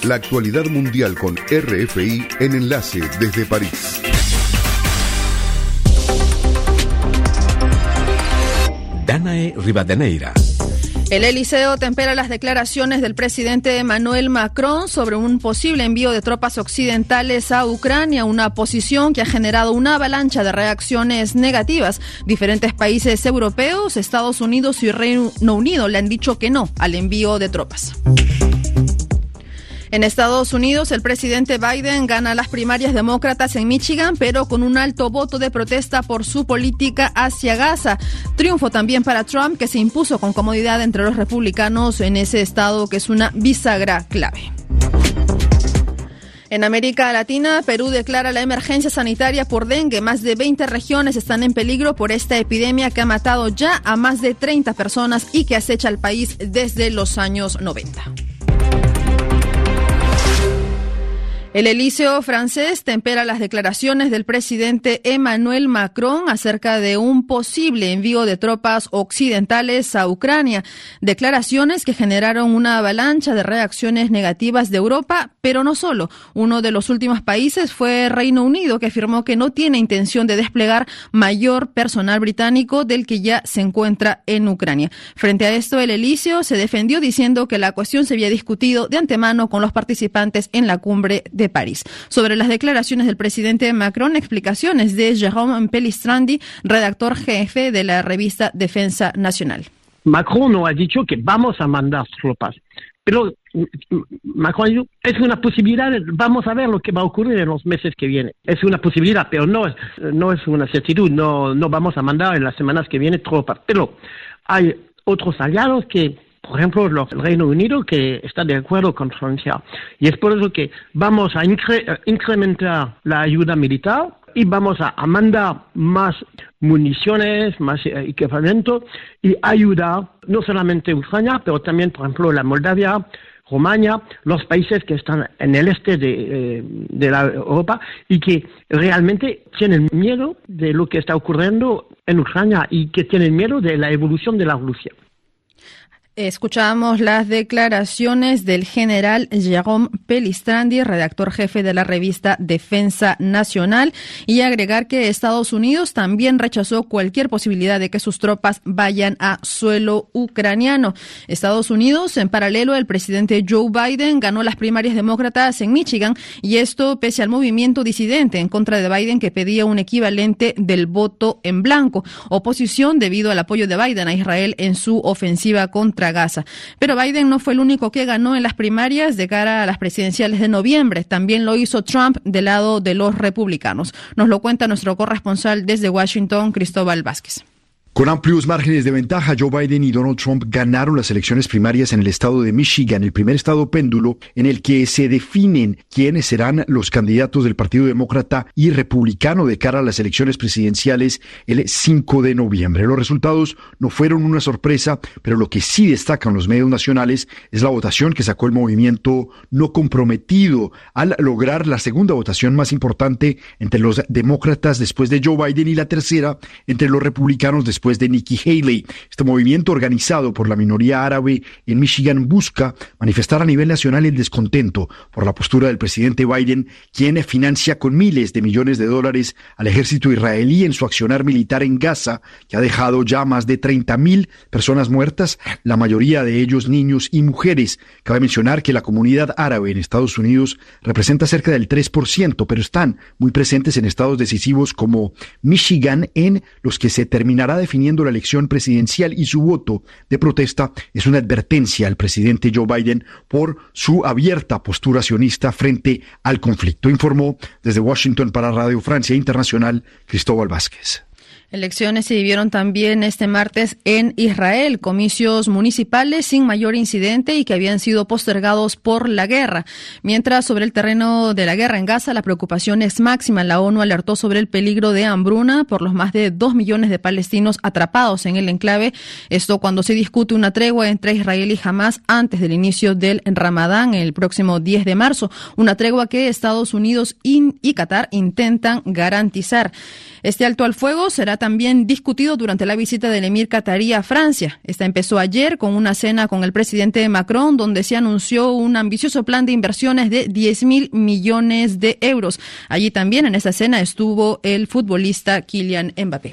La actualidad mundial con RFI en Enlace desde París. Danae Rivadeneira. El Eliseo tempera las declaraciones del presidente Emmanuel Macron sobre un posible envío de tropas occidentales a Ucrania, una posición que ha generado una avalancha de reacciones negativas. Diferentes países europeos, Estados Unidos y Reino Unido le han dicho que no al envío de tropas. En Estados Unidos, el presidente Biden gana las primarias demócratas en Michigan, pero con un alto voto de protesta por su política hacia Gaza. Triunfo también para Trump, que se impuso con comodidad entre los republicanos en ese estado que es una bisagra clave. En América Latina, Perú declara la emergencia sanitaria por dengue. Más de 20 regiones están en peligro por esta epidemia que ha matado ya a más de 30 personas y que acecha al país desde los años 90. El Eliseo francés tempera las declaraciones del presidente Emmanuel Macron acerca de un posible envío de tropas occidentales a Ucrania. Declaraciones que generaron una avalancha de reacciones negativas de Europa, pero no solo. Uno de los últimos países fue Reino Unido, que afirmó que no tiene intención de desplegar mayor personal británico del que ya se encuentra en Ucrania. Frente a esto, el Eliseo se defendió diciendo que la cuestión se había discutido de antemano con los participantes en la cumbre de París. Sobre las declaraciones del presidente Macron, explicaciones de Jérôme Pellistrandi, redactor jefe de la revista Defensa Nacional. Macron no ha dicho que vamos a mandar tropas, pero Macron dijo, es una posibilidad, vamos a ver lo que va a ocurrir en los meses que vienen. Es una posibilidad, pero no es una certidumbre, no vamos a mandar en las semanas que vienen tropas. Pero hay otros aliados que, por ejemplo, el Reino Unido, que está de acuerdo con Francia. Y es por eso que vamos a incrementar la ayuda militar y vamos a mandar más municiones, más equipamiento y ayudar no solamente a Ucrania, pero también, por ejemplo, la Moldavia, Rumania, los países que están en el este de la Europa y que realmente tienen miedo de lo que está ocurriendo en Ucrania y que tienen miedo de la evolución de la Rusia. Escuchamos las declaraciones del general Jérôme Pellistrandi, redactor jefe de la revista Defensa Nacional, y agregar que Estados Unidos también rechazó cualquier posibilidad de que sus tropas vayan a suelo ucraniano. Estados Unidos, en paralelo, el presidente Joe Biden ganó las primarias demócratas en Michigan, y esto pese al movimiento disidente en contra de Biden que pedía un equivalente del voto en blanco, oposición debido al apoyo de Biden a Israel en su ofensiva contra Gaza. Pero Biden no fue el único que ganó en las primarias de cara a las presidenciales de noviembre. También lo hizo Trump del lado de los republicanos. Nos lo cuenta nuestro corresponsal desde Washington, Cristóbal Vázquez. Con amplios márgenes de ventaja, Joe Biden y Donald Trump ganaron las elecciones primarias en el estado de Michigan, el primer estado péndulo en el que se definen quiénes serán los candidatos del Partido Demócrata y Republicano de cara a las elecciones presidenciales el 5 de noviembre. Los resultados no fueron una sorpresa, pero lo que sí destacan los medios nacionales es la votación que sacó el movimiento no comprometido al lograr la segunda votación más importante entre los demócratas después de Joe Biden y la tercera entre los republicanos después de Nikki Haley. Este movimiento organizado por la minoría árabe en Michigan busca manifestar a nivel nacional el descontento por la postura del presidente Biden, quien financia con miles de millones de dólares al ejército israelí en su accionar militar en Gaza, que ha dejado ya más de 30,000 personas muertas, la mayoría de ellos niños y mujeres. Cabe mencionar que la comunidad árabe en Estados Unidos representa cerca del 3%, pero están muy presentes en estados decisivos como Michigan, en los que se terminará definiendo la elección presidencial, y su voto de protesta es una advertencia al presidente Joe Biden por su abierta postura sionista frente al conflicto. Informó desde Washington para Radio Francia Internacional, Cristóbal Vázquez. Elecciones se vivieron también este martes en Israel, comicios municipales sin mayor incidente y que habían sido postergados por la guerra. Mientras, sobre el terreno de la guerra en Gaza, la preocupación es máxima. La ONU alertó sobre el peligro de hambruna por los más de 2 millones de palestinos atrapados en el enclave. Esto cuando se discute una tregua entre Israel y Hamás antes del inicio del Ramadán, el próximo 10 de marzo. Una tregua que Estados Unidos y Qatar intentan garantizar. Este alto al fuego será será también discutido durante la visita del emir catarí a Francia. Esta empezó ayer con una cena con el presidente Macron, donde se anunció un ambicioso plan de inversiones de 10.000 millones de euros. Allí también en esa cena estuvo el futbolista Kylian Mbappé.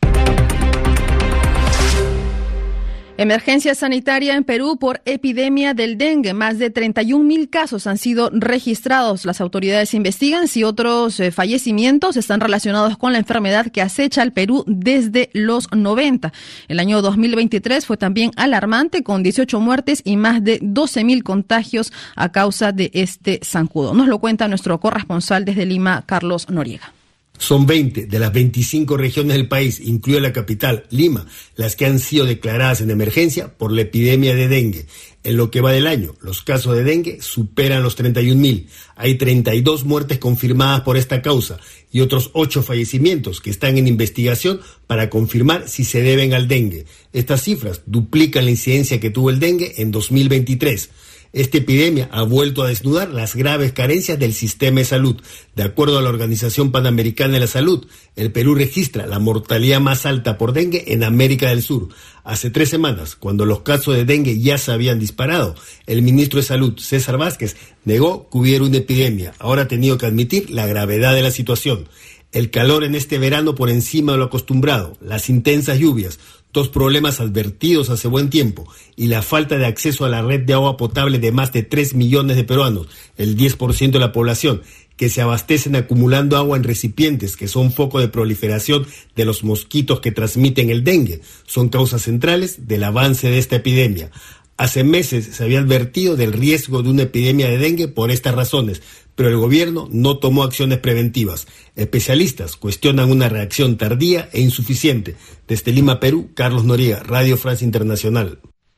Emergencia sanitaria en Perú por epidemia del dengue. Más de 31.000 casos han sido registrados. Las autoridades investigan si otros fallecimientos están relacionados con la enfermedad que acecha al Perú desde los 90. El año 2023 fue también alarmante, con 18 muertes y más de 12.000 contagios a causa de este zancudo. Nos lo cuenta nuestro corresponsal desde Lima, Carlos Noriega. Son 20 de las 25 regiones del país, incluida la capital, Lima, las que han sido declaradas en emergencia por la epidemia de dengue. En lo que va del año, los casos de dengue superan los 31.000. Hay 32 muertes confirmadas por esta causa y otros 8 fallecimientos que están en investigación para confirmar si se deben al dengue. Estas cifras duplican la incidencia que tuvo el dengue en 2023. Esta epidemia ha vuelto a desnudar las graves carencias del sistema de salud. De acuerdo a la Organización Panamericana de la Salud, el Perú registra la mortalidad más alta por dengue en América del Sur. Hace 3 semanas, cuando los casos de dengue ya se habían disparado, el ministro de Salud, César Vázquez, negó que hubiera una epidemia. Ahora ha tenido que admitir la gravedad de la situación. El calor en este verano por encima de lo acostumbrado, las intensas lluvias, 2 problemas advertidos hace buen tiempo, y la falta de acceso a la red de agua potable de más de 3 millones de peruanos, el 10% de la población, que se abastecen acumulando agua en recipientes que son foco de proliferación de los mosquitos que transmiten el dengue, son causas centrales del avance de esta epidemia. Hace meses se había advertido del riesgo de una epidemia de dengue por estas razones, pero el gobierno no tomó acciones preventivas. Especialistas cuestionan una reacción tardía e insuficiente. Desde Lima, Perú, Carlos Noriega, Radio France Internacional.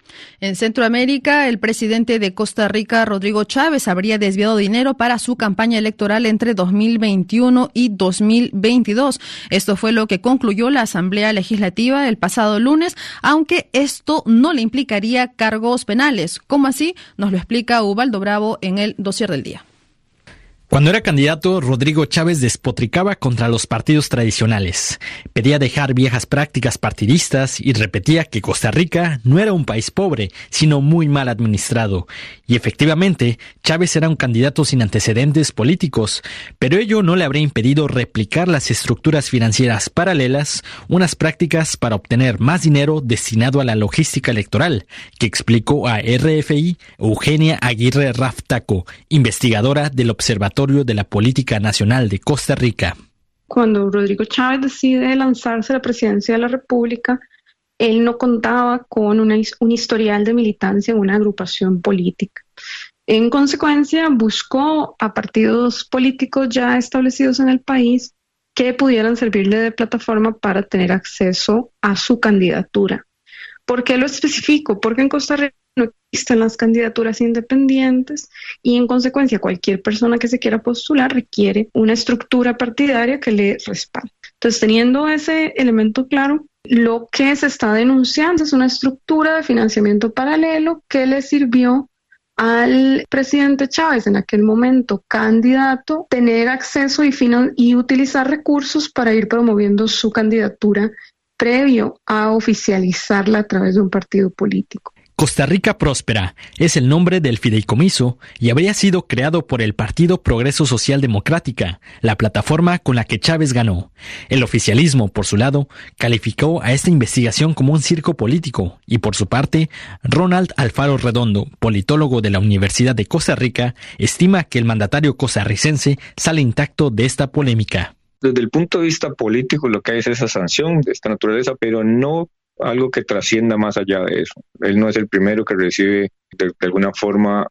En Centroamérica, el presidente de Costa Rica, Rodrigo Chávez, habría desviado dinero para su campaña electoral entre 2021 y 2022. Esto fue lo que concluyó la Asamblea Legislativa el pasado lunes, aunque esto no le implicaría cargos penales. ¿Cómo así? Nos lo explica Ubaldo Bravo en el dossier del día. Cuando era candidato, Rodrigo Chávez despotricaba contra los partidos tradicionales. Pedía dejar viejas prácticas partidistas y repetía que Costa Rica no era un país pobre, sino muy mal administrado. Y efectivamente, Chávez era un candidato sin antecedentes políticos, pero ello no le habría impedido replicar las estructuras financieras paralelas, unas prácticas para obtener más dinero destinado a la logística electoral, que explicó a RFI Eugenia Aguirre Raftaco, investigadora del Observatorio de la Política Nacional de Costa Rica. Cuando Rodrigo Chávez decide lanzarse a la presidencia de la República, él no contaba con un historial de militancia en una agrupación política. En consecuencia, buscó a partidos políticos ya establecidos en el país que pudieran servirle de plataforma para tener acceso a su candidatura. ¿Por qué lo especifico? Porque en Costa Rica no existen las candidaturas independientes y en consecuencia cualquier persona que se quiera postular requiere una estructura partidaria que le respalde. Entonces, teniendo ese elemento claro, lo que se está denunciando es una estructura de financiamiento paralelo que le sirvió al presidente Chávez, en aquel momento candidato, tener acceso y utilizar recursos para ir promoviendo su candidatura previo a oficializarla a través de un partido político. Costa Rica Próspera es el nombre del fideicomiso y habría sido creado por el Partido Progreso Social Democrática, la plataforma con la que Chávez ganó. El oficialismo, por su lado, calificó a esta investigación como un circo político y, por su parte, Ronald Alfaro Redondo, politólogo de la Universidad de Costa Rica, estima que el mandatario costarricense sale intacto de esta polémica. Desde el punto de vista político, lo que hay es esa sanción de esta naturaleza, pero no algo que trascienda más allá de eso. Él no es el primero que recibe de alguna forma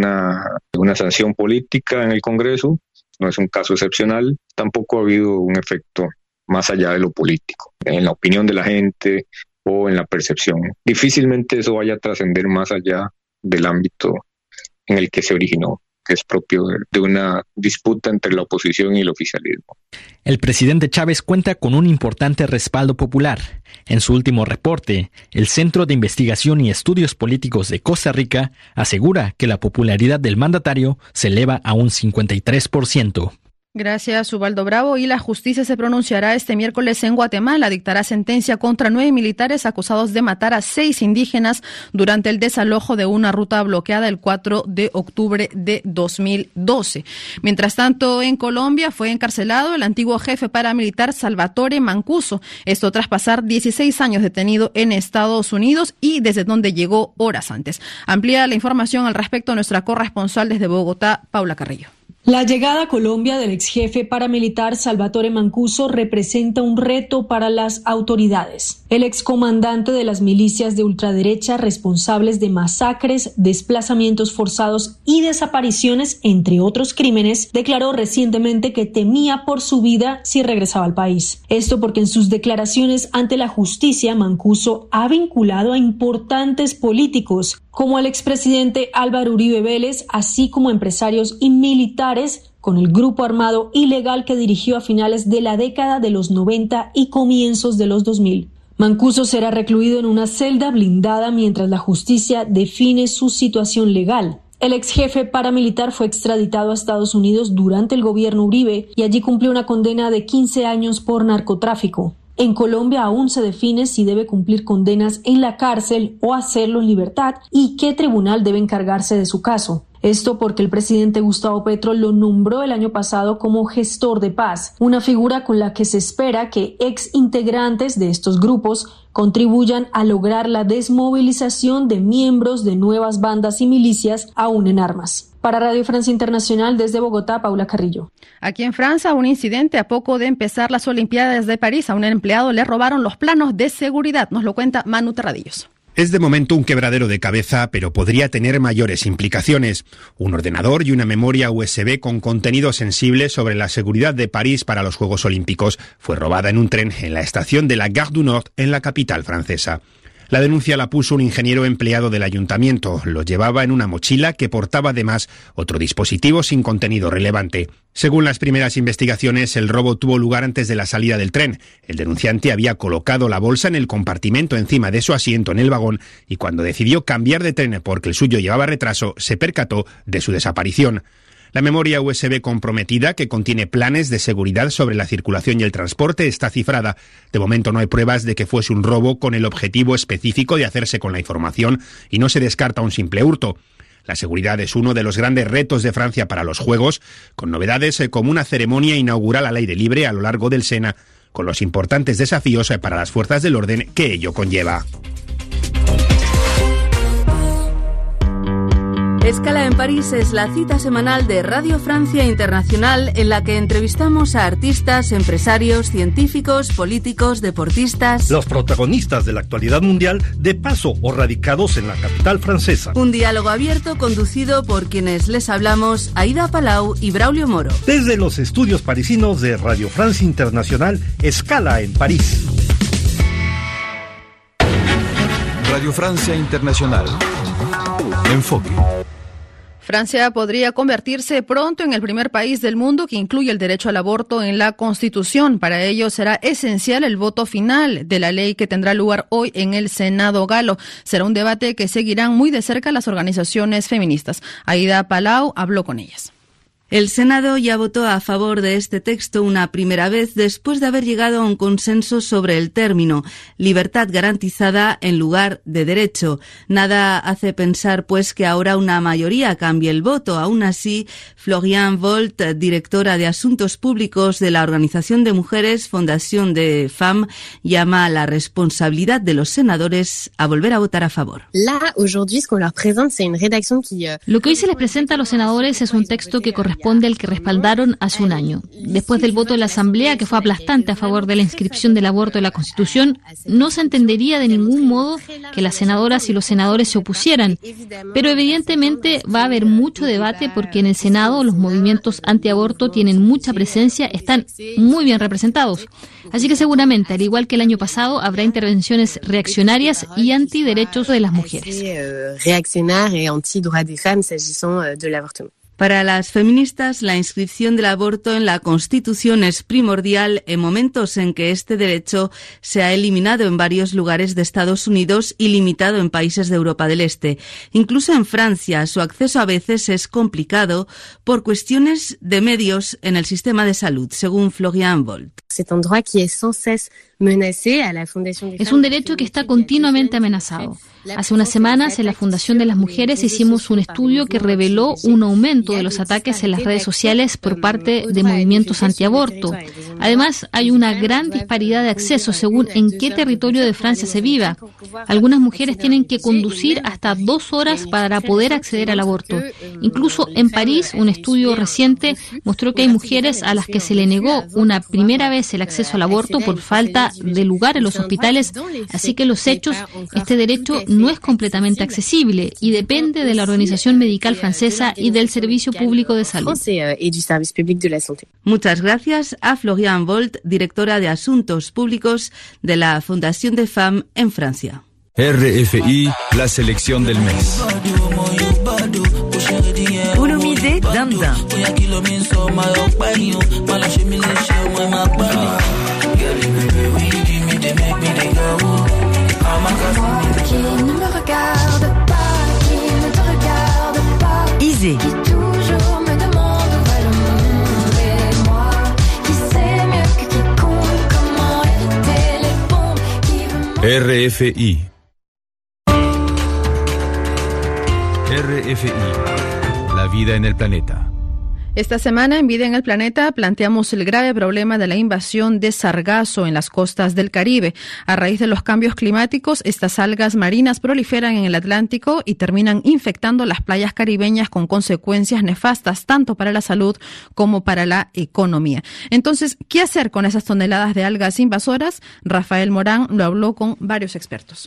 una sanción política en el Congreso, no es un caso excepcional, tampoco ha habido un efecto más allá de lo político, en la opinión de la gente o en la percepción. Difícilmente eso vaya a trascender más allá del ámbito en el que se originó, que es propio de una disputa entre la oposición y el oficialismo. El presidente Chávez cuenta con un importante respaldo popular. En su último reporte, el Centro de Investigación y Estudios Políticos de Costa Rica asegura que la popularidad del mandatario se eleva a un 53%. Gracias, Ubaldo Bravo. Y la justicia se pronunciará este miércoles en Guatemala. Dictará sentencia contra 9 militares acusados de matar a 6 indígenas durante el desalojo de una ruta bloqueada el 4 de octubre de 2012. Mientras tanto, en Colombia fue encarcelado el antiguo jefe paramilitar Salvatore Mancuso. Esto tras pasar 16 años detenido en Estados Unidos y desde donde llegó horas antes. Amplía la información al respecto nuestra corresponsal desde Bogotá, Paula Carrillo. La llegada a Colombia del exjefe paramilitar Salvatore Mancuso representa un reto para las autoridades. El excomandante de las milicias de ultraderecha responsables de masacres, desplazamientos forzados y desapariciones, entre otros crímenes, declaró recientemente que temía por su vida si regresaba al país. Esto porque en sus declaraciones ante la justicia, Mancuso ha vinculado a importantes políticos como al expresidente Álvaro Uribe Vélez, así como empresarios y militares, con el grupo armado ilegal que dirigió a finales de la década de los 90 y comienzos de los 2000. Mancuso será recluido en una celda blindada mientras la justicia define su situación legal. El ex jefe paramilitar fue extraditado a Estados Unidos durante el gobierno Uribe y allí cumplió una condena de 15 años por narcotráfico. En Colombia aún se define si debe cumplir condenas en la cárcel o hacerlo en libertad y qué tribunal debe encargarse de su caso. Esto porque el presidente Gustavo Petro lo nombró el año pasado como gestor de paz, una figura con la que se espera que ex integrantes de estos grupos contribuyan a lograr la desmovilización de miembros de nuevas bandas y milicias aún en armas. Para Radio Francia Internacional, desde Bogotá, Paula Carrillo. Aquí en Francia, un incidente a poco de empezar las Olimpiadas de París. A un empleado le robaron los planos de seguridad. Nos lo cuenta Manu Terradillos. Es de momento un quebradero de cabeza, pero podría tener mayores implicaciones. Un ordenador y una memoria USB con contenido sensible sobre la seguridad de París para los Juegos Olímpicos fue robada en un tren en la estación de la Gare du Nord en la capital francesa. La denuncia la puso un ingeniero empleado del ayuntamiento. Lo llevaba en una mochila que portaba además otro dispositivo sin contenido relevante. Según las primeras investigaciones, el robo tuvo lugar antes de la salida del tren. El denunciante había colocado la bolsa en el compartimento encima de su asiento en el vagón y cuando decidió cambiar de tren porque el suyo llevaba retraso, se percató de su desaparición. La memoria USB comprometida, que contiene planes de seguridad sobre la circulación y el transporte, está cifrada. De momento no hay pruebas de que fuese un robo con el objetivo específico de hacerse con la información y no se descarta un simple hurto. La seguridad es uno de los grandes retos de Francia para los Juegos, con novedades como una ceremonia inaugural al aire libre a lo largo del Sena, con los importantes desafíos para las fuerzas del orden que ello conlleva. Escala en París es la cita semanal de Radio Francia Internacional en la que entrevistamos a artistas, empresarios, científicos, políticos, deportistas. Los protagonistas de la actualidad mundial de paso o radicados en la capital francesa. Un diálogo abierto conducido por quienes les hablamos, Aida Palau y Braulio Moro. Desde los estudios parisinos de Radio Francia Internacional, Escala en París. Radio Francia Internacional. Enfoque. Francia podría convertirse pronto en el primer país del mundo que incluye el derecho al aborto en la Constitución. Para ello será esencial el voto final de la ley que tendrá lugar hoy en el Senado galo. Será un debate que seguirán muy de cerca las organizaciones feministas. Aida Palau habló con ellas. El Senado ya votó a favor de este texto una primera vez después de haber llegado a un consenso sobre el término, libertad garantizada en lugar de derecho. Nada hace pensar, pues, que ahora una mayoría cambie el voto. Aún así, Florian Volt, directora de Asuntos Públicos de la Organización de Mujeres Fondation des Femmes, llama a la responsabilidad de los senadores a volver a votar a favor. Lo que hoy se les presenta a los senadores es un texto que corresponde al que respaldaron hace un año. Después del voto de la Asamblea, que fue aplastante a favor de la inscripción del aborto en la Constitución, no se entendería de ningún modo que las senadoras y los senadores se opusieran. Pero evidentemente va a haber mucho debate porque en el Senado los movimientos antiaborto tienen mucha presencia, están muy bien representados. Así que seguramente, al igual que el año pasado, habrá intervenciones reaccionarias y antiderechos de las mujeres. Para las feministas, la inscripción del aborto en la Constitución es primordial en momentos en que este derecho se ha eliminado en varios lugares de Estados Unidos y limitado en países de Europa del Este. Incluso en Francia, su acceso a veces es complicado por cuestiones de medios en el sistema de salud, según Florian Volt. Es un derecho que está continuamente amenazado. Hace unas semanas, en la Fundación de las Mujeres, hicimos un estudio que reveló un aumento de los ataques en las redes sociales por parte de movimientos antiaborto. Además, hay una gran disparidad de acceso según en qué territorio de Francia se viva. Algunas mujeres tienen que conducir hasta 2 horas para poder acceder al aborto. Incluso en París, un estudio reciente mostró que hay mujeres a las que se le negó una primera vez el acceso al aborto por falta de lugar en los hospitales. Así que los hechos, este derecho no es completamente accesible y depende de la Organización Medical Francesa y del Servicio Público de Salud. Muchas gracias a Florian Volt, directora de Asuntos Públicos de la Fundación de Femmes en Francia. RFI, la selección del mes. Olomide Damda. Isée. RFI. RFI. La vida en el planeta. Esta semana en Vida en el Planeta planteamos el grave problema de la invasión de sargazo en las costas del Caribe. A raíz de los cambios climáticos, estas algas marinas proliferan en el Atlántico y terminan infectando las playas caribeñas con consecuencias nefastas tanto para la salud como para la economía. Entonces, ¿qué hacer con esas toneladas de algas invasoras? Rafael Morán lo habló con varios expertos.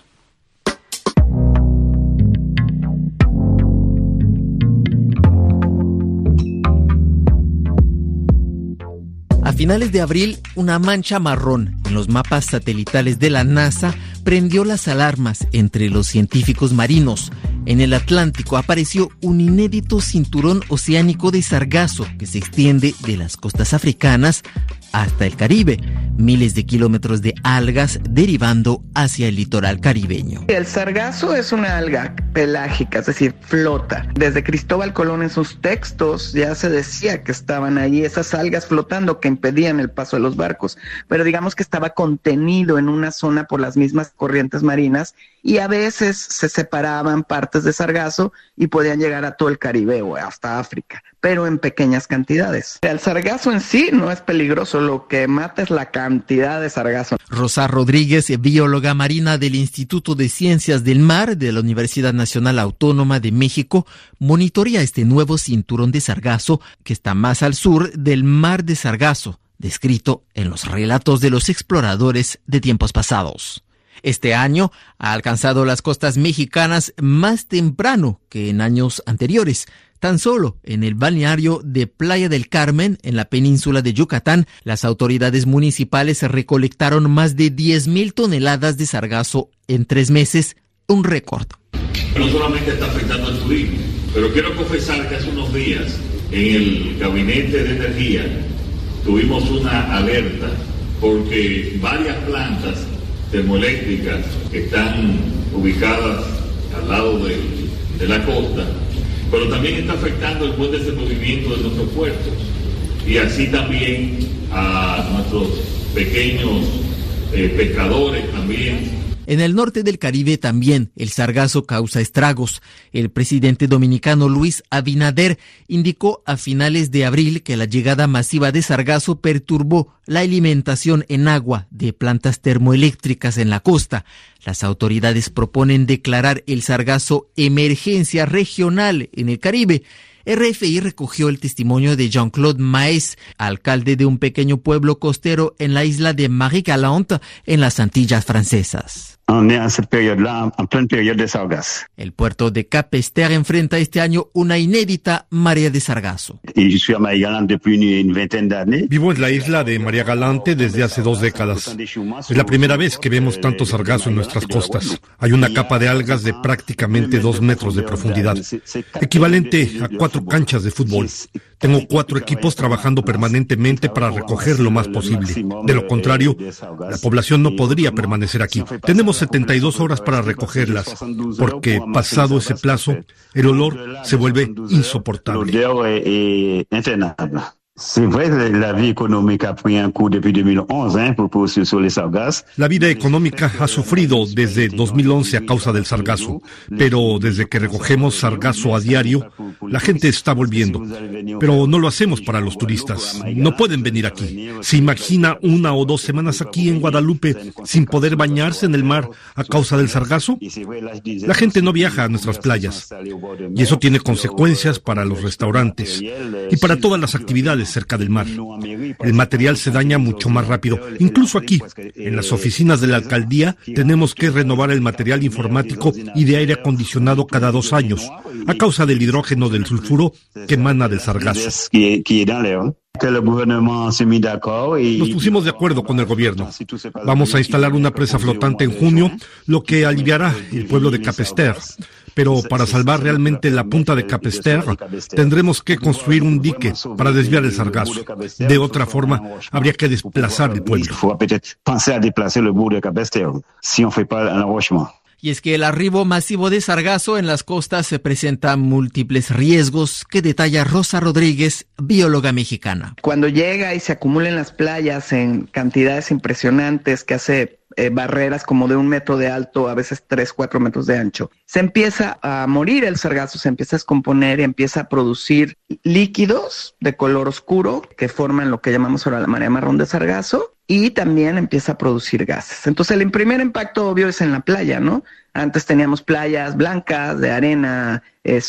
A finales de abril, una mancha marrón en los mapas satelitales de la NASA prendió las alarmas entre los científicos marinos. En el Atlántico apareció un inédito cinturón oceánico de sargazo que se extiende de las costas africanas hasta el Caribe. Miles de kilómetros de algas derivando hacia el litoral caribeño. El sargazo es una alga pelágica, es decir, flota. Desde Cristóbal Colón en sus textos ya se decía que estaban ahí esas algas flotando que impedían el paso de los barcos, pero digamos que estaba contenido en una zona por las mismas corrientes marinas y a veces se separaban partes de sargazo y podían llegar a todo el Caribe o hasta África, pero en pequeñas cantidades. El sargazo en sí no es peligroso, lo que mata es la cantidad de sargazo. Rosa Rodríguez, bióloga marina del Instituto de Ciencias del Mar de la Universidad Nacional Autónoma de México, monitorea este nuevo cinturón de sargazo que está más al sur del Mar de Sargazo, descrito en los relatos de los exploradores de tiempos pasados. Este año ha alcanzado las costas mexicanas más temprano que en años anteriores. Tan solo en el balneario de Playa del Carmen, en la península de Yucatán, las autoridades municipales recolectaron más de 10,000 toneladas de sargazo en 3 meses, un récord. No solamente está afectando al turismo, pero quiero confesar que hace unos días en el Gabinete de Energía tuvimos una alerta porque varias plantas termoeléctricas que están ubicadas al lado de la costa, pero también está afectando el buen desenvolvimiento de nuestros puertos y así también a nuestros pequeños pescadores también. En el norte del Caribe también el sargazo causa estragos. El presidente dominicano Luis Abinader indicó a finales de abril que la llegada masiva de sargazo perturbó la alimentación en agua de plantas termoeléctricas en la costa. Las autoridades proponen declarar el sargazo emergencia regional en el Caribe. RFI recogió el testimonio de Jean-Claude Maes, alcalde de un pequeño pueblo costero en la isla de Marie-Galante, en las Antillas francesas. El puerto de Capesterre enfrenta este año una inédita marea de sargazo. Vivo en la isla de María Galante desde hace 2 décadas. Es la primera vez que vemos tanto sargazo en nuestras costas. Hay una capa de algas de prácticamente 2 metros de profundidad, equivalente a 4 canchas de fútbol. Tengo 4 equipos trabajando permanentemente para recoger lo más posible. De lo contrario, la población no podría permanecer aquí. Tenemos 72 horas para recogerlas, porque pasado ese plazo, el olor se vuelve insoportable. La vida económica ha sufrido desde 2011 a causa del sargazo, pero desde que recogemos sargazo a diario, la gente está volviendo. Pero no lo hacemos para los turistas. No pueden venir aquí. ¿Se imagina 1 o 2 semanas aquí en Guadalupe sin poder bañarse en el mar a causa del sargazo? La gente no viaja a nuestras playas. Y eso tiene consecuencias para los restaurantes y para todas las actividades cerca del mar. El material se daña mucho más rápido. Incluso aquí, en las oficinas de la alcaldía, tenemos que renovar el material informático y de aire acondicionado cada 2 años, a causa del hidrógeno del sulfuro que emana del sargazo. Nos pusimos de acuerdo con el gobierno. Vamos a instalar una presa flotante en junio, lo que aliviará el pueblo de Capesterre. Pero para salvar realmente la punta de Capesterre, tendremos que construir un dique para desviar el sargazo. De otra forma, habría que desplazar el pueblo. Y es que el arribo masivo de sargazo en las costas se presenta múltiples riesgos que detalla Rosa Rodríguez, bióloga mexicana. Cuando llega y se acumula en las playas en cantidades impresionantes que hace barreras como de 1 metro de alto, a veces 3-4 metros de ancho, se empieza a morir el sargazo, se empieza a descomponer y empieza a producir líquidos de color oscuro que forman lo que llamamos ahora la marea marrón de sargazo, y también empieza a producir gases. Entonces el primer impacto obvio es en la playa, ¿no? Antes teníamos playas blancas de arena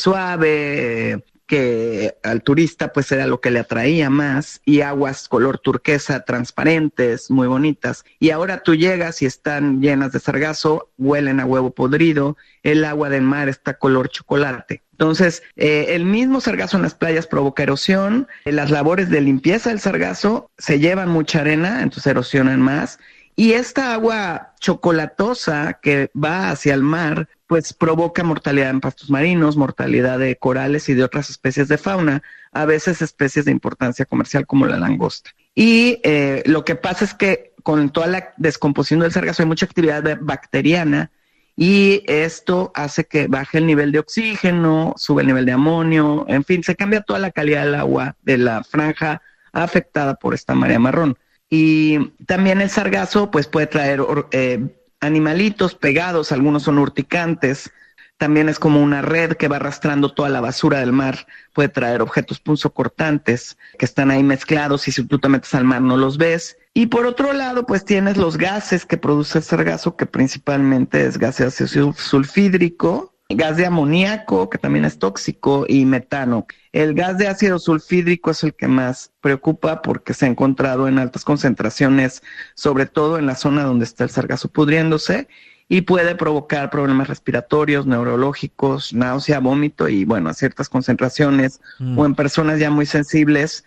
suave, que al turista pues era lo que le atraía más, y aguas color turquesa transparentes, muy bonitas. Y ahora tú llegas y están llenas de sargazo, huelen a huevo podrido, el agua del mar está color chocolate. Entonces, el mismo sargazo en las playas provoca erosión, las labores de limpieza del sargazo se llevan mucha arena, entonces erosionan más, y esta agua chocolatosa que va hacia el mar, pues provoca mortalidad en pastos marinos, mortalidad de corales y de otras especies de fauna, a veces especies de importancia comercial como la langosta. Y lo que pasa es que con toda la descomposición del sargazo hay mucha actividad bacteriana, y esto hace que baje el nivel de oxígeno, sube el nivel de amonio, en fin, se cambia toda la calidad del agua de la franja afectada por esta marea marrón. Y también el sargazo pues puede traer animalitos pegados, algunos son urticantes, también es como una red que va arrastrando toda la basura del mar, puede traer objetos punzocortantes que están ahí mezclados y si tú te metes al mar no los ves. Y por otro lado, pues tienes los gases que produce el sargazo, que principalmente es gas de ácido sulfídrico, gas de amoníaco, que también es tóxico, y metano. El gas de ácido sulfídrico es el que más preocupa porque se ha encontrado en altas concentraciones, sobre todo en la zona donde está el sargazo pudriéndose, y puede provocar problemas respiratorios, neurológicos, náusea, vómito y, bueno, a ciertas concentraciones o en personas ya muy sensibles,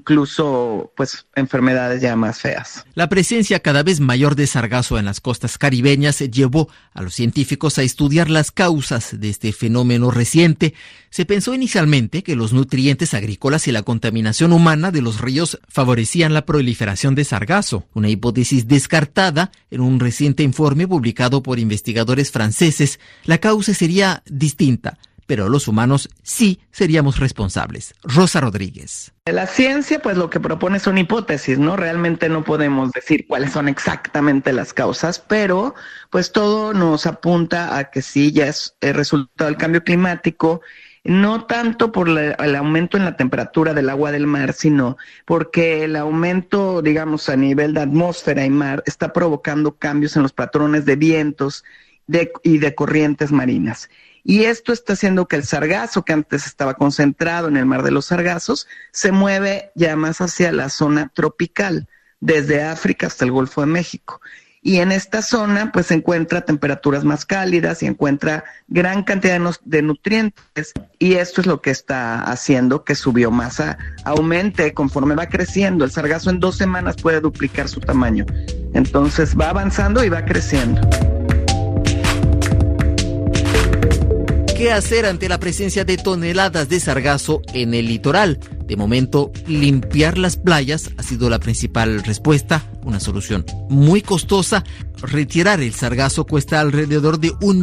incluso pues enfermedades ya más feas. La presencia cada vez mayor de sargazo en las costas caribeñas llevó a los científicos a estudiar las causas de este fenómeno reciente. Se pensó inicialmente que los nutrientes agrícolas y la contaminación humana de los ríos favorecían la proliferación de sargazo, una hipótesis descartada en un reciente informe publicado por investigadores franceses. La causa sería distinta, pero los humanos sí seríamos responsables. Rosa Rodríguez. La ciencia, pues lo que propone son hipótesis, ¿no? Realmente no podemos decir cuáles son exactamente las causas, pero pues todo nos apunta a que sí, ya es el resultado del cambio climático, no tanto por el aumento en la temperatura del agua del mar, sino porque el aumento, digamos, a nivel de atmósfera y mar está provocando cambios en los patrones de vientos y de corrientes marinas. Y esto está haciendo que el sargazo, que antes estaba concentrado en el mar de los sargazos, se mueve ya más hacia la zona tropical, desde África hasta el Golfo de México. y en esta zona pues se encuentra temperaturas más cálidas y encuentra gran cantidad de nutrientes, y esto es lo que está haciendo que su biomasa aumente conforme va creciendo. El sargazo en 2 semanas puede duplicar su tamaño, entonces va avanzando y va creciendo. ¿Qué hacer ante la presencia de toneladas de sargazo en el litoral? De momento, limpiar las playas ha sido la principal respuesta, una solución muy costosa. Retirar el sargazo cuesta alrededor de $1,5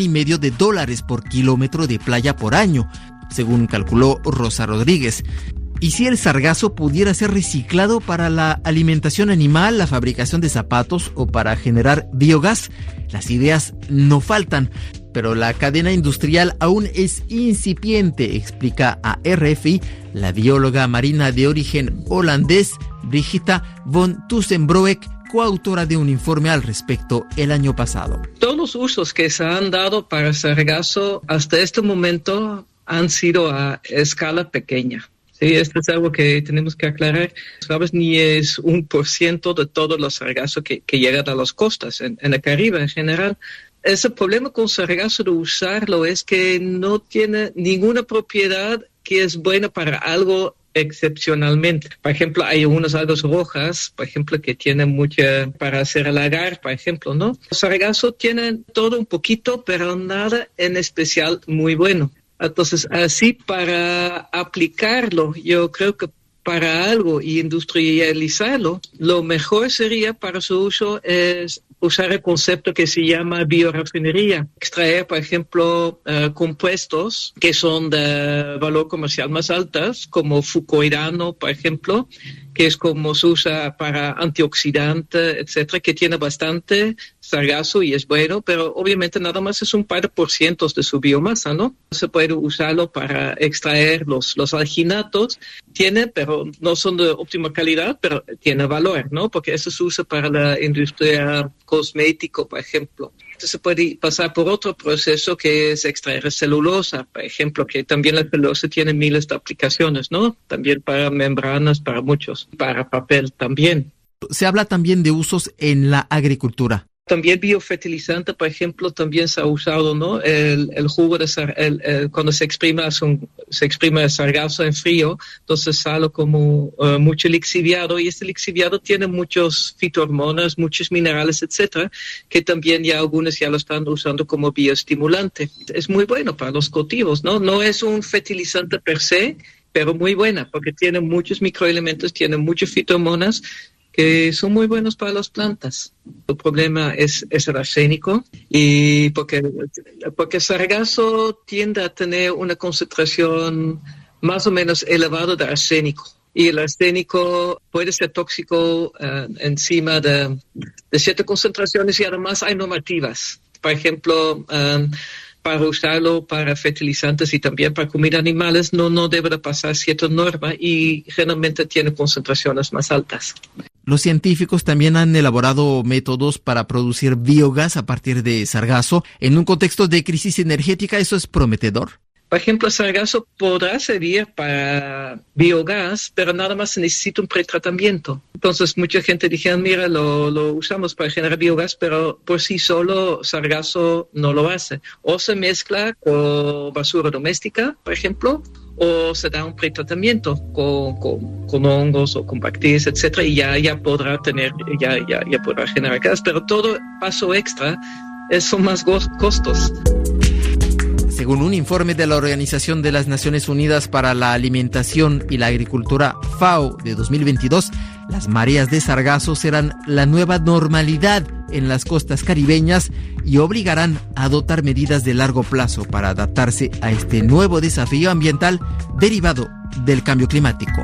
millones por kilómetro de playa por año, según calculó Rosa Rodríguez. ¿Y si el sargazo pudiera ser reciclado para la alimentación animal, la fabricación de zapatos o para generar biogás? Las ideas no faltan, pero la cadena industrial aún es incipiente, explica a RFI la bióloga marina de origen holandés Brigitte von Tussenbroek, coautora de un informe al respecto el año pasado. Todos los usos que se han dado para sargazo hasta este momento han sido a escala pequeña. Sí, esto es algo que tenemos que aclarar. ¿Sabes? Ni es 1% de todos los sargazos que llegan a las costas, en el Caribe en general. Ese problema con sargazo de usarlo es que no tiene ninguna propiedad que es buena para algo excepcionalmente. Por ejemplo, hay unas algas rojas, por ejemplo, que tienen mucha para hacer el agar, por ejemplo, ¿no? El sargazo tiene todo un poquito, pero nada en especial muy bueno. Entonces, así para aplicarlo, yo creo que para algo y industrializarlo, lo mejor sería para su uso es usar el concepto que se llama biorefinería. Extraer, por ejemplo, compuestos que son de valor comercial más altos, como fucoidano, por ejemplo, que es como se usa para antioxidante, etcétera, que tiene bastante sargazo y es bueno, pero obviamente nada más es un par de % de su biomasa, ¿no? Se puede usarlo para extraer los alginatos, pero no son de óptima calidad, pero tiene valor, ¿no? Porque eso se usa para la industria cosmético, por ejemplo. Entonces se puede pasar por otro proceso que es extraer celulosa, por ejemplo, que también la celulosa tiene miles de aplicaciones, ¿no? También para membranas, para muchos, para papel también. Se habla también de usos en la agricultura. También biofertilizante, por ejemplo, también se ha usado, ¿no? El jugo de cuando se exprime el sargazo en frío, entonces sale como mucho lixiviado, y este lixiviado tiene muchos fitohormonas, muchos minerales, etcétera, que también algunos ya lo están usando como bioestimulante. Es muy bueno para los cultivos, ¿no? No es un fertilizante per se, pero muy buena, porque tiene muchos microelementos, tiene muchos fitohormonas, que son muy buenos para las plantas. El problema es el arsénico, y porque el sargazo tiende a tener una concentración más o menos elevada de arsénico. Y el arsénico puede ser tóxico encima de ciertas concentraciones, y además hay normativas. Por ejemplo, para usarlo para fertilizantes y también para comida animales no debe de pasar cierta norma, y generalmente tiene concentraciones más altas. Los científicos también han elaborado métodos para producir biogás a partir de sargazo. En un contexto de crisis energética, ¿eso es prometedor? Por ejemplo, el sargazo podrá servir para biogás, pero nada más se necesita un pretratamiento. Entonces, mucha gente dijeron, mira, lo usamos para generar biogás, pero por sí solo sargazo no lo hace. O se mezcla con basura doméstica, por ejemplo, o se da un pretratamiento con hongos o con bacterias, etcétera, y ya podrá podrá generar gas. Pero todo paso extra son más costos. Según un informe de la Organización de las Naciones Unidas para la Alimentación y la Agricultura, FAO, de 2022, las mareas de sargazo serán la nueva normalidad en las costas caribeñas y obligarán a adoptar medidas de largo plazo para adaptarse a este nuevo desafío ambiental derivado del cambio climático.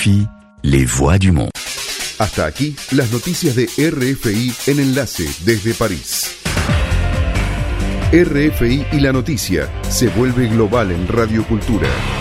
RFI, les voix du monde. Hasta aquí las noticias de RFI en Enlace desde París. RFI y la noticia se vuelve global en Radio Cultura.